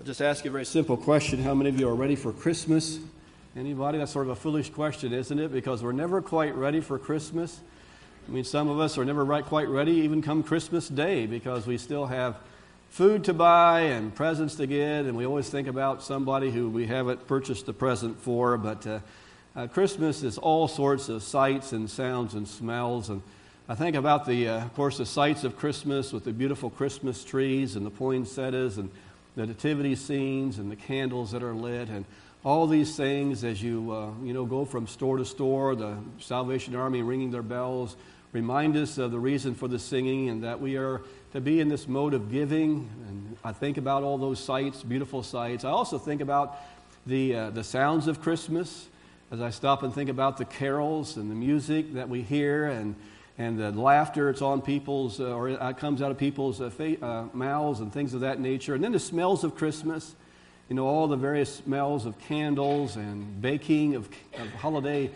just ask you a very simple question. How many of you are ready for Christmas? Anybody? That's sort of a foolish question, isn't it? Because we're never quite ready for Christmas. I mean, some of us are never quite ready even come Christmas Day because we still have food to buy and presents to get, and we always think about somebody who we haven't purchased a present for. But Christmas is all sorts of sights and sounds and smells. And I think about of course, the sights of Christmas with the beautiful Christmas trees and the poinsettias and the nativity scenes and the candles that are lit and all these things as you go from store to store. The Salvation Army ringing their bells remind us of the reason for the singing and that we are to be in this mode of giving. And I think about all those sights, beautiful sights. I also think about the sounds of Christmas as I stop and think about the carols and the music that we hear and the laughter it's on people's, or it comes out of people's mouths and things of that nature. And then the smells of Christmas, all the various smells of candles and baking of holiday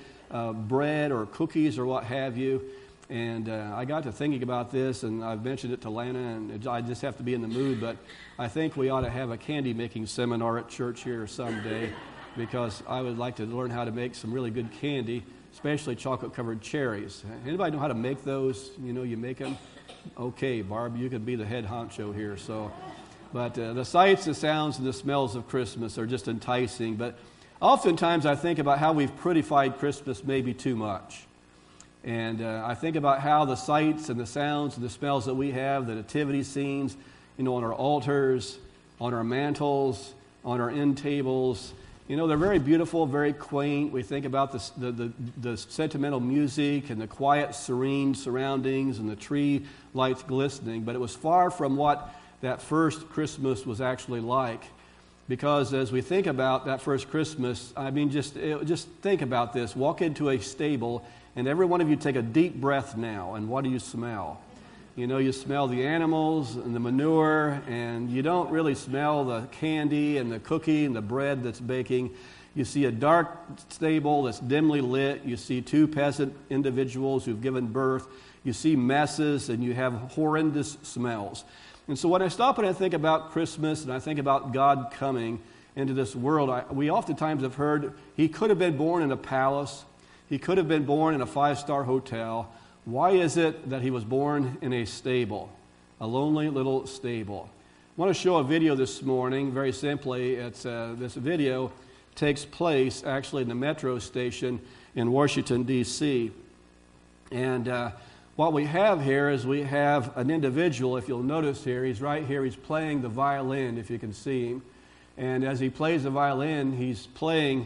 bread or cookies or what have you. And I got to thinking about this, and I've mentioned it to Lana, and I just have to be in the mood, but I think we ought to have a candy-making seminar at church here someday because I would like to learn how to make some really good candy, especially chocolate-covered cherries. Anybody know how to make those? You make them? Okay, Barb, you could be the head honcho here. But the sights, the sounds, and the smells of Christmas are just enticing. But oftentimes I think about how we've prettified Christmas maybe too much. And I think about how the sights and the sounds and the smells that we have, the nativity scenes, on our altars, on our mantles, on our end tables, they're very beautiful, very quaint. We think about the sentimental music and the quiet, serene surroundings and the tree lights glistening. But it was far from what that first Christmas was actually like. Because as we think about that first Christmas, just think about this. Walk into a stable, and every one of you take a deep breath now. And what do you smell? You smell the animals and the manure, and you don't really smell the candy and the cookie and the bread that's baking. You see a dark stable that's dimly lit. You see two peasant individuals who've given birth. You see messes, and you have horrendous smells. And so when I stop and I think about Christmas and I think about God coming into this world, we oftentimes have heard he could have been born in a palace. He could have been born in a 5-star hotel. Why is it that he was born in a stable, a lonely little stable? I want to show a video this morning, very simply. This video takes place actually in the metro station in Washington, D.C. And what we have here is we have an individual, if you'll notice here, he's right here, he's playing the violin, if you can see him. And as he plays the violin, he's playing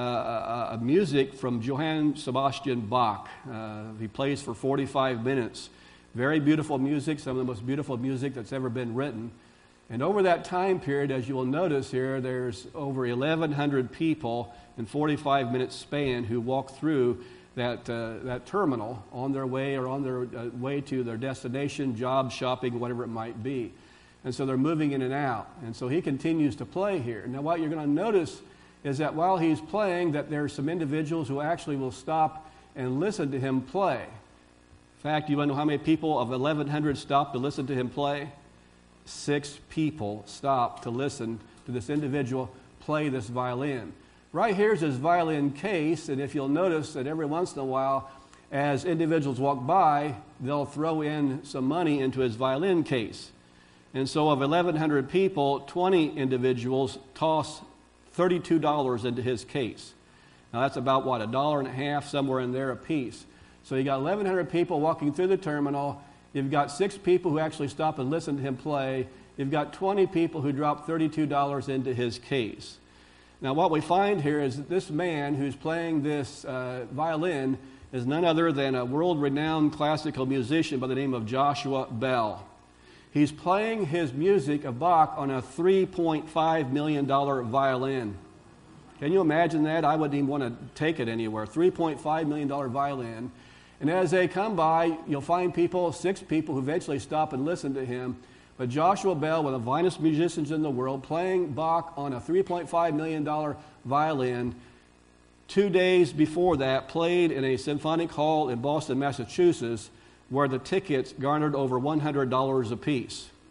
music from Johann Sebastian Bach. He plays for 45 minutes. Very beautiful music, some of the most beautiful music that's ever been written. And over that time period, as you will notice here, there's over 1,100 people in 45-minute span who walk through that terminal on their way way to their destination, job, shopping, whatever it might be. And so they're moving in and out. And so he continues to play here. Now what you're going to notice is that while he's playing, that there are some individuals who actually will stop and listen to him play. In fact, you want to know how many people of 1,100 stopped to listen to him play? 6 people stopped to listen to this individual play this violin. Right here's his violin case, and if you'll notice that every once in a while, as individuals walk by, they'll throw in some money into his violin case. And so of 1,100 people, 20 individuals toss $32 into his case. Now that's about $1.50, somewhere in there a piece. So you got 1,100 people walking through the terminal. You've got 6 people who actually stop and listen to him play. You've got 20 people who drop $32 into his case. Now what we find here is that this man who's playing this violin is none other than a world-renowned classical musician by the name of Joshua Bell. He's playing his music of Bach on a $3.5 million violin. Can you imagine that? I wouldn't even want to take it anywhere. $3.5 million violin. And as they come by, you'll find 6 people who eventually stop and listen to him. But Joshua Bell, one of the finest musicians in the world, playing Bach on a $3.5 million violin, 2 days before that, played in a symphonic hall in Boston, Massachusetts, where the tickets garnered over $100 apiece.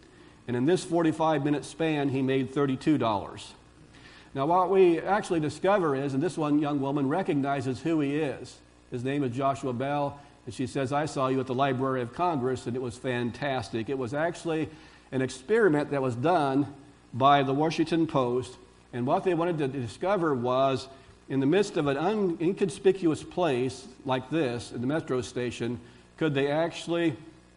And in this 45-minute span, he made $32. Now, what we actually discover is, and this one young woman recognizes who he is. His name is Joshua Bell, and she says, I saw you at the Library of Congress, and it was fantastic. It was actually an experiment that was done by the Washington Post, and what they wanted to discover was, in the midst of an inconspicuous place like this, in the metro station, could they actually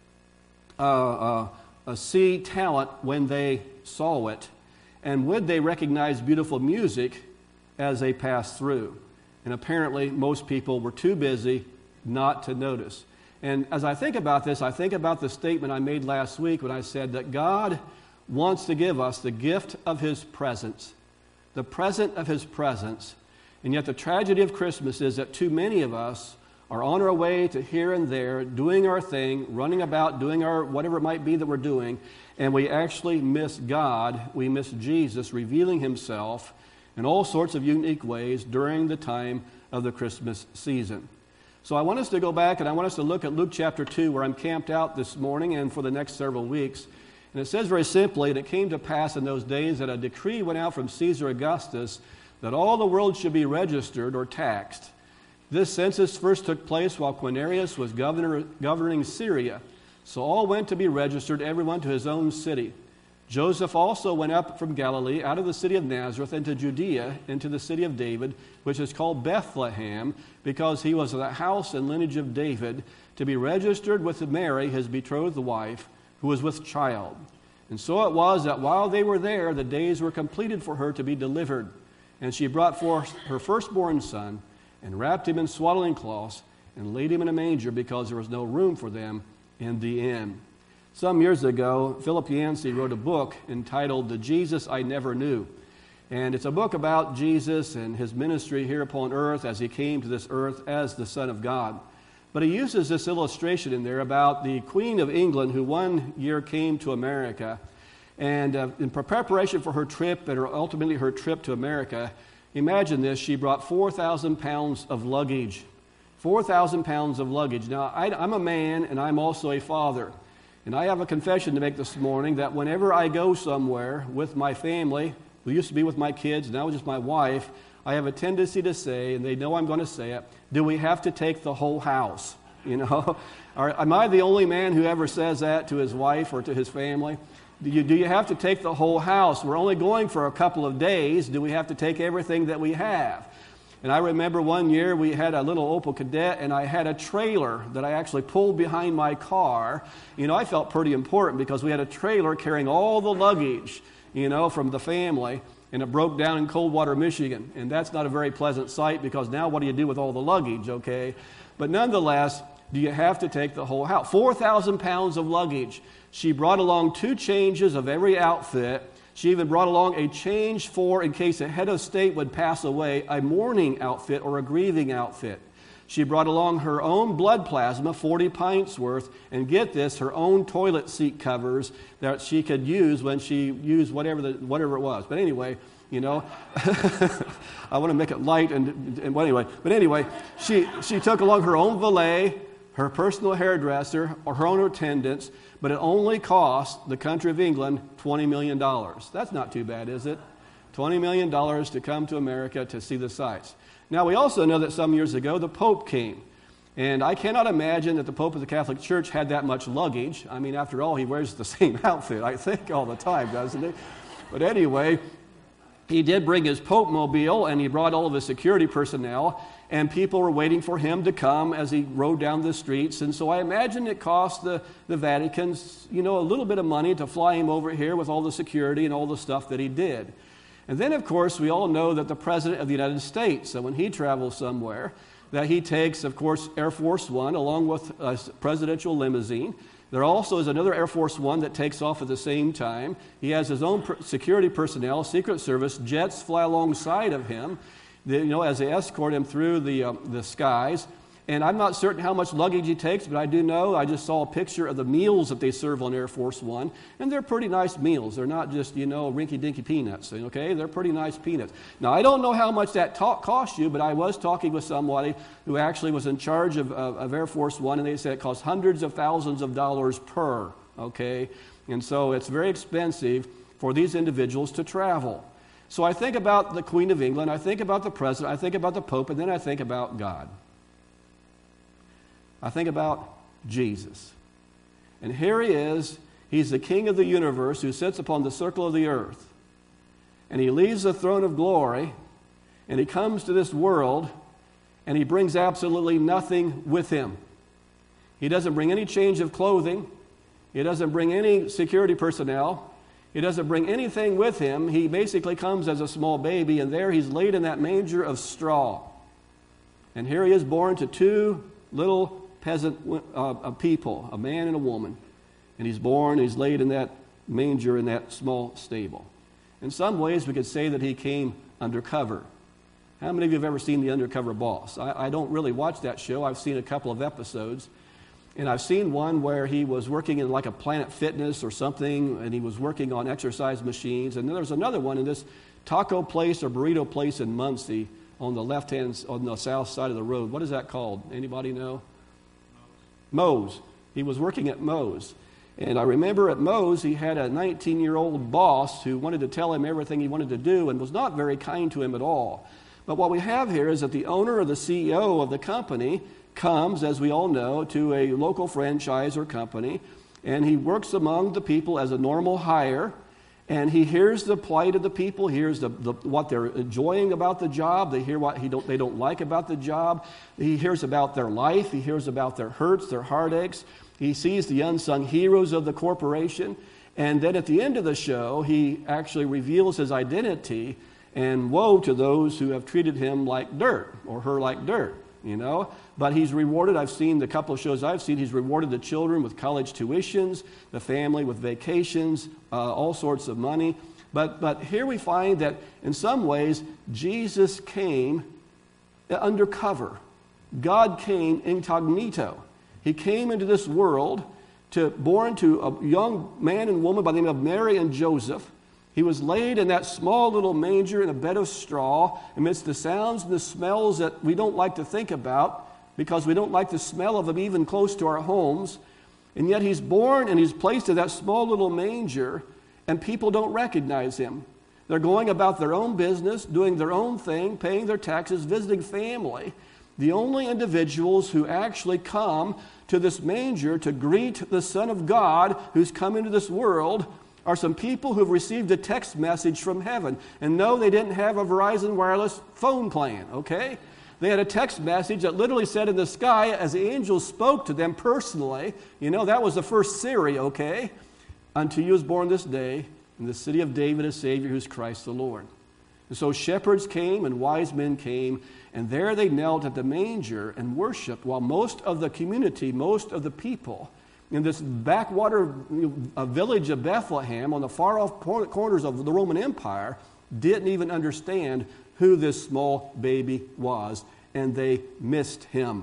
see talent when they saw it? And would they recognize beautiful music as they passed through? And apparently, most people were too busy not to notice. And as I think about this, I think about the statement I made last week when I said that God wants to give us the gift of His presence, the present of His presence. And yet the tragedy of Christmas is that too many of us are on our way to here and there, doing our thing, running about, doing our whatever it might be that we're doing, and we actually miss God, we miss Jesus revealing Himself in all sorts of unique ways during the time of the Christmas season. So I want us to go back and I want us to look at Luke chapter 2, where I'm camped out this morning and for the next several weeks. And it says very simply, and it came to pass in those days that a decree went out from Caesar Augustus that all the world should be registered or taxed. This census first took place while Quirinius was governing Syria. So all went to be registered, everyone to his own city. Joseph also went up from Galilee, out of the city of Nazareth, into Judea, into the city of David, which is called Bethlehem, because he was of the house and lineage of David, to be registered with Mary, his betrothed wife, who was with child. And so it was that while they were there, the days were completed for her to be delivered. And she brought forth her firstborn son, and wrapped him in swaddling cloths, and laid him in a manger, because there was no room for them in the inn. Some years ago, Philip Yancey wrote a book entitled The Jesus I Never Knew. And it's a book about Jesus and his ministry here upon earth as he came to this earth as the Son of God. But he uses this illustration in there about the Queen of England who one year came to America. And in preparation for her trip, and ultimately her trip to America, imagine this, she brought 4,000 pounds of luggage. 4,000 pounds of luggage. Now, I'm a man, and I'm also a father. And I have a confession to make this morning that whenever I go somewhere with my family, who used to be with my kids, now just my wife, I have a tendency to say, and they know I'm going to say it, do we have to take the whole house? You know, am I the only man who ever says that to his wife or to his family? Do you have to take the whole house? We're only going for a couple of days. Do we have to take everything that we have? And I remember one year we had a little Opel Kadett, and I had a trailer that I actually pulled behind my car. You know, I felt pretty important because we had a trailer carrying all the luggage, you know, from the family, and it broke down in Coldwater, Michigan. And that's not a very pleasant sight because now what do you do with all the luggage, okay? But nonetheless, do you have to take the whole house? 4,000 pounds of luggage. She brought along 2 changes of every outfit. She even brought along a change for, in case a head of state would pass away, a mourning outfit or a grieving outfit. She brought along her own blood plasma, 40 pints worth, and get this, her own toilet seat covers that she could use when she used whatever it was. But anyway, you know, I want to make it light and anyway. But anyway, she took along her own valet, her personal hairdresser, or her own attendants, but it only cost the country of England $20 million. That's not too bad, is it? $20 million to come to America to see the sights. Now, we also know that some years ago, the Pope came. And I cannot imagine that the Pope of the Catholic Church had that much luggage. I mean, after all, he wears the same outfit, I think, all the time, doesn't he? But anyway, he did bring his Pope mobile, and he brought all of his security personnel, and people were waiting for him to come as he rode down the streets. And so I imagine it cost the Vatican, you know, a little bit of money to fly him over here with all the security and all the stuff that he did. And then, of course, we all know that the President of the United States, so when he travels somewhere, that he takes, of course, Air Force One along with a presidential limousine. There also is another Air Force One that takes off at the same time. He has his own security personnel, Secret Service, jets fly alongside of him, you know, as they escort him through the skies. And I'm not certain how much luggage he takes, but I do know, I just saw a picture of the meals that they serve on Air Force One, and they're pretty nice meals. They're not just, you know, rinky-dinky peanuts, okay? They're pretty nice peanuts. Now, I don't know how much that cost you, but I was talking with somebody who actually was in charge of Air Force One, and they said it costs hundreds of thousands of dollars per, okay? And so it's very expensive for these individuals to travel. So I think about the Queen of England, I think about the President, I think about the Pope, and then I think about God. I think about Jesus. And here he is. He's the King of the universe who sits upon the circle of the earth. And he leaves the throne of glory, and he comes to this world, and he brings absolutely nothing with him. He doesn't bring any change of clothing. He doesn't bring any security personnel. He doesn't bring anything with him. He basically comes as a small baby, and there he's laid in that manger of straw. And here he is born to two little peasant people, a man and a woman. And he's born, he's laid in that manger in that small stable. In some ways, we could say that he came undercover. How many of you have ever seen The Undercover Boss? I don't really watch that show. I've seen a couple of episodes. And I've seen one where he was working in like a Planet Fitness or something, and he was working on exercise machines. And then there's another one in this taco place or burrito place in Muncie on the south side of the road. What is that called? Anybody know? Moe's. He was working at Moe's. And I remember at Moe's, he had a 19-year-old boss who wanted to tell him everything he wanted to do and was not very kind to him at all. But what we have here is that the owner or the CEO of the company comes, as we all know, to a local franchise or company, and he works among the people as a normal hire, and he hears the plight of the people, hears what they're enjoying about the job, they hear what they don't like about the job, he hears about their life, he hears about their hurts, their heartaches, he sees the unsung heroes of the corporation, and then at the end of the show, he actually reveals his identity, and woe to those who have treated him like dirt, or her like dirt. But he's rewarded. I've seen the couple of shows I've seen. He's rewarded the children with college tuitions, the family with vacations, all sorts of money. But here we find that in some ways Jesus came undercover. God came incognito. He came into this world born to a young man and woman by the name of Mary and Joseph. He was laid in that small little manger in a bed of straw amidst the sounds and the smells that we don't like to think about because we don't like the smell of them even close to our homes. And yet he's born and he's placed in that small little manger, and people don't recognize him. They're going about their own business, doing their own thing, paying their taxes, visiting family. The only individuals who actually come to this manger to greet the Son of God who's come into this world are some people who've received a text message from heaven. And no, they didn't have a Verizon wireless phone plan, okay? They had a text message that literally said in the sky, as the angels spoke to them personally, that was the first Siri, okay? Unto you is born this day in the city of David a Savior who's Christ the Lord. And so shepherds came and wise men came, and there they knelt at the manger and worshiped, while most of the community, most of the people, in this backwater village of Bethlehem on the far-off corners of the Roman Empire didn't even understand who this small baby was, and they missed him.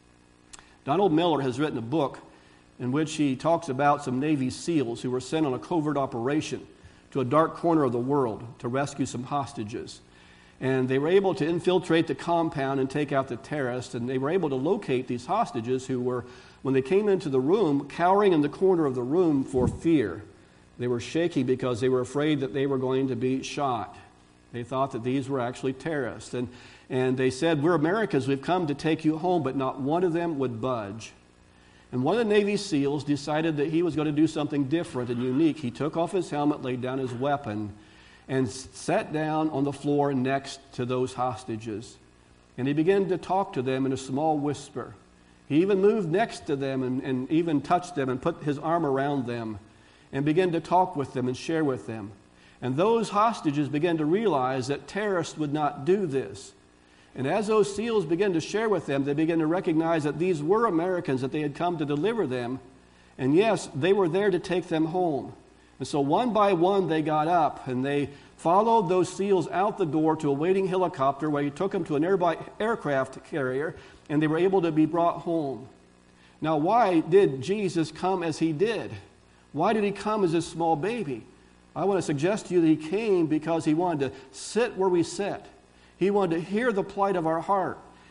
Donald Miller has written a book in which he talks about some Navy SEALs who were sent on a covert operation to a dark corner of the world to rescue some hostages. And they were able to infiltrate the compound and take out the terrorists, and they were able to locate these hostages who were, when they came into the room, cowering in the corner of the room for fear. They were shaking because they were afraid that they were going to be shot. They thought that these were actually terrorists. And they said, "We're Americans, we've come to take you home," but not one of them would budge. And one of the Navy SEALs decided that he was going to do something different and unique. He took off his helmet, laid down his weapon, and sat down on the floor next to those hostages. And he began to talk to them in a small whisper. He even moved next to them and even touched them and put his arm around them and began to talk with them and share with them. And those hostages began to realize that terrorists would not do this. And as those SEALs began to share with them, they began to recognize that these were Americans, that they had come to deliver them. And yes, they were there to take them home. And so one by one they got up and they followed those SEALs out the door to a waiting helicopter where he took them to an aircraft carrier, and they were able to be brought home. Now, why did Jesus come as he did? Why did he come as a small baby? I want to suggest to you that he came because he wanted to sit where we sit. He wanted to hear the plight of our heart.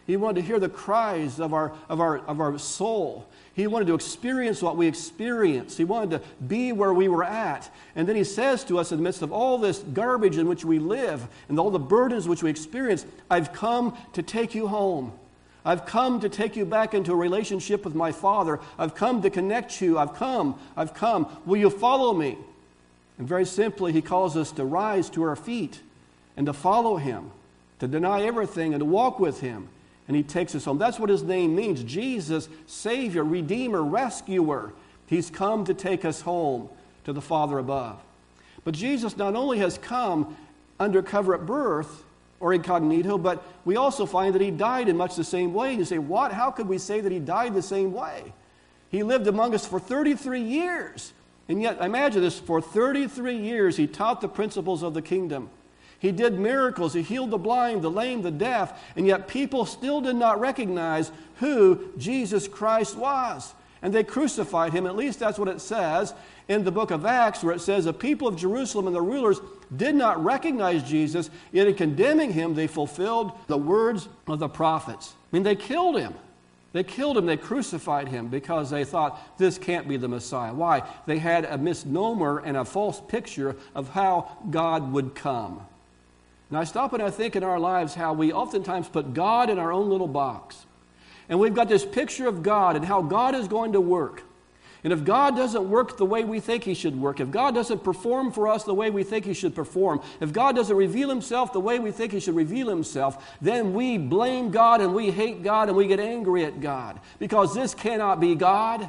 He wanted to hear the cries of our soul. He wanted to experience what we experience. He wanted to be where we were at. And then he says to us in the midst of all this garbage in which we live and all the burdens which we experience, I've come to take you home. I've come to take you back into a relationship with my Father. I've come to connect you. I've come. Will you follow me? And very simply, he calls us to rise to our feet and to follow him, to deny everything and to walk with him. And he takes us home. That's what his name means. Jesus, Savior, Redeemer, Rescuer. He's come to take us home to the Father above. But Jesus not only has come undercover at birth or incognito, but we also find that he died in much the same way. And you say, what? How could we say that he died the same way? He lived among us for 33 years. And yet, imagine this, for 33 years he taught the principles of the kingdom. He did miracles. He healed the blind, the lame, the deaf. And yet people still did not recognize who Jesus Christ was. And they crucified him. At least that's what it says in the book of Acts, where it says the people of Jerusalem and the rulers did not recognize Jesus. Yet in condemning him, they fulfilled the words of the prophets. I mean, they killed him. They killed him. They crucified him because they thought this can't be the Messiah. Why? They had a misnomer and a false picture of how God would come. Now I stop and I think in our lives how we oftentimes put God in our own little box. And we've got this picture of God and how God is going to work. And if God doesn't work the way we think he should work, if God doesn't perform for us the way we think he should perform, if God doesn't reveal himself the way we think he should reveal himself, then we blame God and we hate God and we get angry at God because this cannot be God.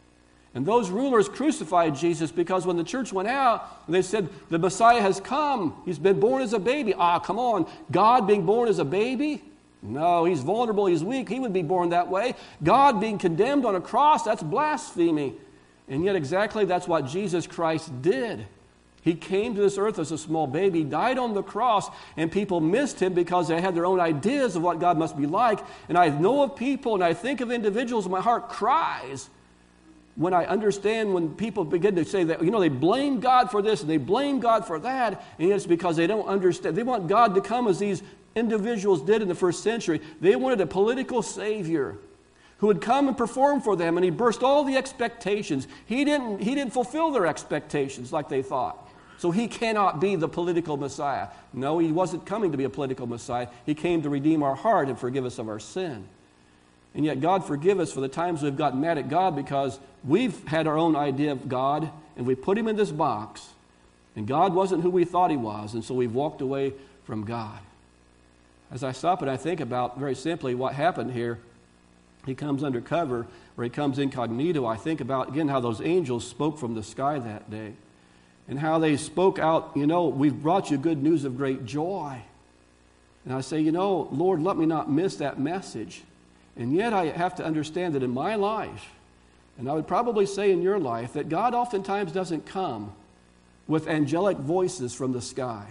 And those rulers crucified Jesus because when the church went out, they said, the Messiah has come. He's been born as a baby. Come on. God being born as a baby? No, he's vulnerable. He's weak. He would be born that way. God being condemned on a cross, that's blasphemy. And yet exactly that's what Jesus Christ did. He came to this earth as a small baby, died on the cross, and people missed him because they had their own ideas of what God must be like. And I know of people and I think of individuals, my heart cries when I understand when people begin to say that, they blame God for this and they blame God for that, and it's because they don't understand. They want God to come as these individuals did in the first century. They wanted a political savior who would come and perform for them, and he burst all the expectations. He didn't fulfill their expectations like they thought. So he cannot be the political Messiah. No, he wasn't coming to be a political Messiah. He came to redeem our heart and forgive us of our sin. And yet God forgive us for the times we've gotten mad at God because we've had our own idea of God and we put him in this box and God wasn't who we thought he was, and so we've walked away from God. As I stop and I think about very simply what happened here, he comes undercover or he comes incognito. I think about again how those angels spoke from the sky that day and how they spoke out, we've brought you good news of great joy. And I say, Lord, let me not miss that message. And yet I have to understand that in my life, and I would probably say in your life, that God oftentimes doesn't come with angelic voices from the sky.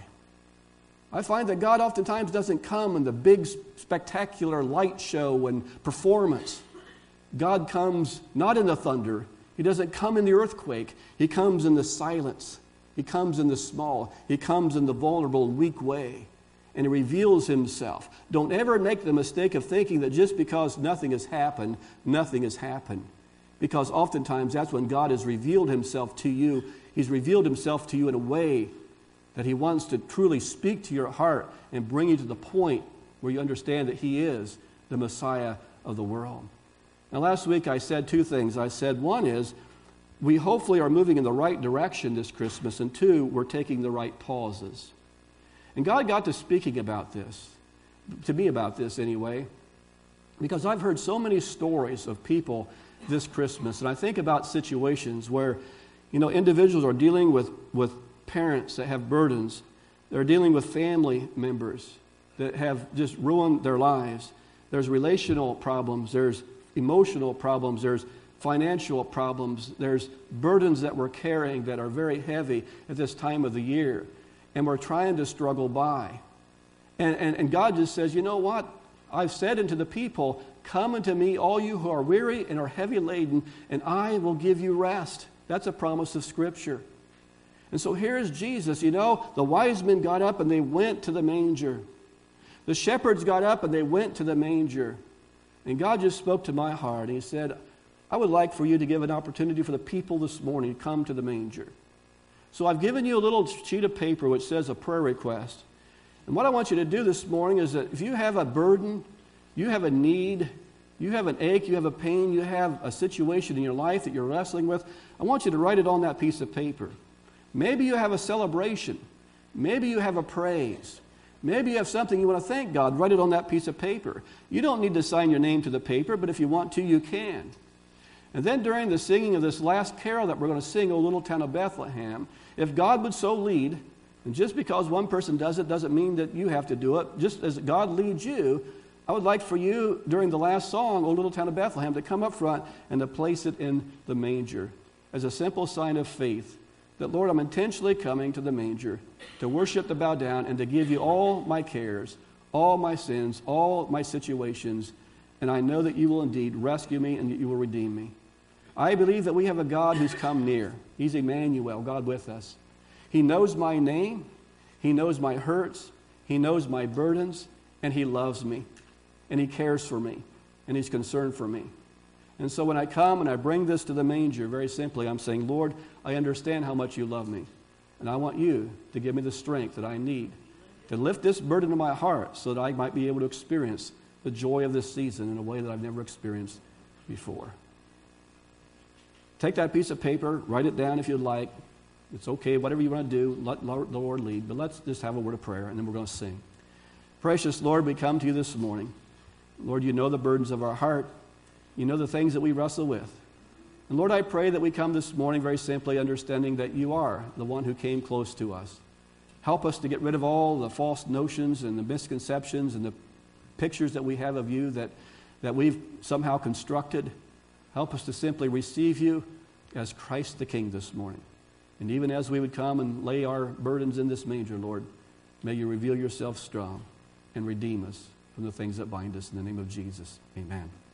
I find that God oftentimes doesn't come in the big spectacular light show and performance. God comes not in the thunder. He doesn't come in the earthquake. He comes in the silence. He comes in the small. He comes in the vulnerable and weak way. And he reveals himself. Don't ever make the mistake of thinking that just because nothing has happened, nothing has happened. Because oftentimes that's when God has revealed himself to you. He's revealed himself to you in a way that he wants to truly speak to your heart and bring you to the point where you understand that he is the Messiah of the world. Now last week I said two things. I said one is we hopefully are moving in the right direction this Christmas, and two, we're taking the right pauses. And God got to speaking about this, to me about this anyway, because I've heard so many stories of people this Christmas, and I think about situations where, individuals are dealing with parents that have burdens. They're dealing with family members that have just ruined their lives. There's relational problems. There's emotional problems. There's financial problems. There's burdens that we're carrying that are very heavy at this time of the year. And we're trying to struggle by. And God just says, you know what? I've said unto the people, come unto me, all you who are weary and are heavy laden, and I will give you rest. That's a promise of Scripture. And so here's Jesus. The wise men got up and they went to the manger. The shepherds got up and they went to the manger. And God just spoke to my heart. And He said, I would like for you to give an opportunity for the people this morning to come to the manger. So I've given you a little sheet of paper which says a prayer request. And what I want you to do this morning is that if you have a burden, you have a need, you have an ache, you have a pain, you have a situation in your life that you're wrestling with, I want you to write it on that piece of paper. Maybe you have a celebration. Maybe you have a praise. Maybe you have something you want to thank God. Write it on that piece of paper. You don't need to sign your name to the paper, but if you want to, you can. And then during the singing of this last carol that we're going to sing, O Little Town of Bethlehem, if God would so lead, and just because one person does it doesn't mean that you have to do it, just as God leads you, I would like for you during the last song, O Little Town of Bethlehem, to come up front and to place it in the manger as a simple sign of faith that, Lord, I'm intentionally coming to the manger to worship, to bow down, and to give you all my cares, all my sins, all my situations, and I know that you will indeed rescue me and that you will redeem me. I believe that we have a God who's come near. He's Emmanuel, God with us. He knows my name. He knows my hurts. He knows my burdens. And He loves me. And He cares for me. And He's concerned for me. And so when I come and I bring this to the manger, very simply, I'm saying, Lord, I understand how much you love me. And I want you to give me the strength that I need to lift this burden to my heart so that I might be able to experience the joy of this season in a way that I've never experienced before. Take that piece of paper, write it down if you'd like. It's okay, whatever you want to do, let the Lord lead. But let's just have a word of prayer, and then we're going to sing. Precious Lord, we come to you this morning. Lord, you know the burdens of our heart. You know the things that we wrestle with. And Lord, I pray that we come this morning very simply understanding that you are the one who came close to us. Help us to get rid of all the false notions and the misconceptions and the pictures that we have of you that we've somehow constructed. Help us to simply receive you as Christ the King this morning. And even as we would come and lay our burdens in this manger, Lord, may you reveal yourself strong and redeem us from the things that bind us. In the name of Jesus, amen.